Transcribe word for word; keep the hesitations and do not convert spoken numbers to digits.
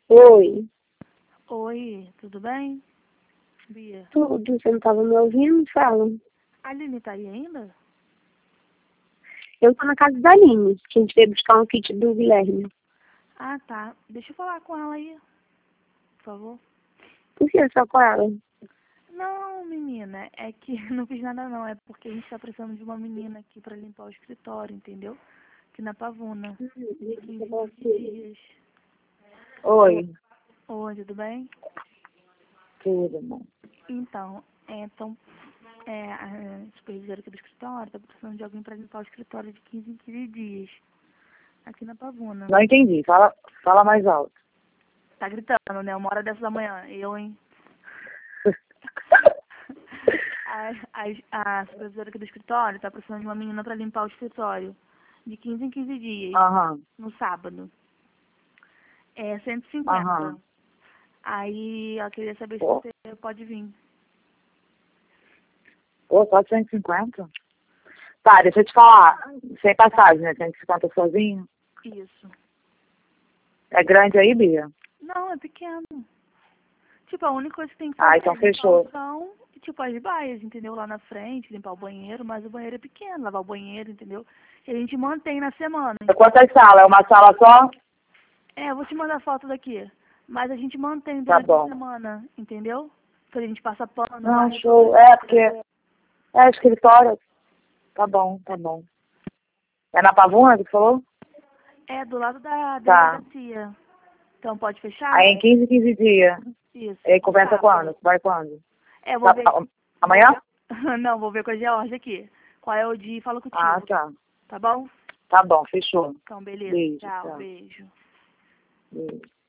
Oi. Oi, tudo bem? Bia. Tudo, você não estava me ouvindo? Fala. A Aline tá aí ainda? Eu tô na casa da Aline, que a gente veio buscar um kit do Guilherme. Ah, tá. Deixa eu falar com ela aí, por favor. Por que só com ela? Não, menina, é que não fiz nada não. É porque a gente tá precisando de uma menina aqui pra limpar o escritório, entendeu? Aqui na Pavuna. De quinze em quinze dias. Oi. Oi, tudo bem? Tudo, bom. Então, é, então, é, a supervisora aqui do escritório tá precisando de alguém pra limpar o escritório de quinze em quinze dias. Aqui na Pavuna. Não entendi. Fala, fala mais alto. Tá gritando, né? Uma hora dessa da manhã. Eu, hein? A, a, a supervisora aqui do escritório tá precisando de uma menina pra limpar o escritório. De quinze em quinze dias. Aham. No sábado. É cento e cinquenta. Aham. Aí eu queria saber se Pô, você pode vir. pô, só cento e cinquenta? Tá, deixa eu te falar. Sem passagem, né? cento e cinquenta sozinho. Isso. É grande aí, Bia? Não, é pequeno. Tipo, a única coisa que tem que Ah, fazer então é limpar fechou. o chão e, tipo, as baias, entendeu? Lá na frente, limpar o banheiro, mas o banheiro é pequeno, lavar o banheiro, entendeu? E a gente mantém na semana. Quantas salas? É uma sala só? É, eu vou te mandar foto daqui. Mas a gente mantém Tá durante a bom. semana, entendeu? Que a gente passa pano, Não, varre show. tudo. É, porque é escritório. Tá bom, tá bom. É na Pavuna que você falou? É, do lado da Tá. delegacia. Então pode fechar? Aí em quinze, quinze dias. Isso. E aí começa Sábado. quando? Vai quando? É, vou Tá- ver. Amanhã? Não, vou ver com a Georgia aqui. Qual é o dia e falo Ah, contigo. tá. Tá bom? Tá bom, fechou. Então, beleza. Beijo, Tchau, tchau. beijo. Beijo.